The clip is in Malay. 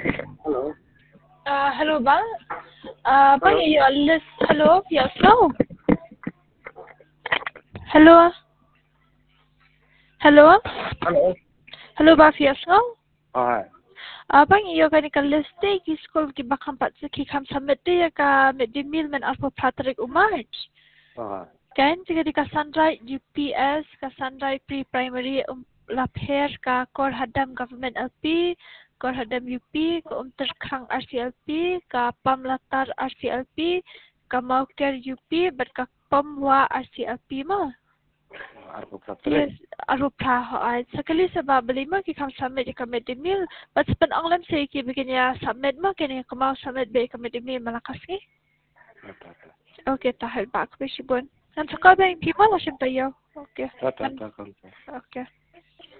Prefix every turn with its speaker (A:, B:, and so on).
A: Hello.
B: Hello bang. Bang
A: Hello.
B: iyo alis. Hello, Fiasco. Hello. Hello.
A: Hello.
B: Hello ba Fiasco?
A: Hi.
B: Bang iyo kani ka liste ki school ki bakam pat sa ki kam submit ya ka medimil men alpo Patrick Umar.
A: Hi.
B: Kan jika di Sunrise UPS, Sunrise Pre-Primary Lapher ka Kor Hadam Government LP, Kor Hadam UP, ka Terkrang RCLP, ka Pamlatar RCLP, ka Mauker UP, bat ka Pamwa RCLP mo.
A: Arpo
B: Yes,
A: Patrick.
B: arupra ho ay. Sakali sa babali mo, kikam submit ka medimil. Bat sa pananglam sa iki, bigyan niya submit mo, kini kamao submit ba ka medimil malakas ki? Okay, tahal ba ako ba sibon? Nanti kau ada yang gimana sih tayo? Okay.
A: Tata.
B: Okay.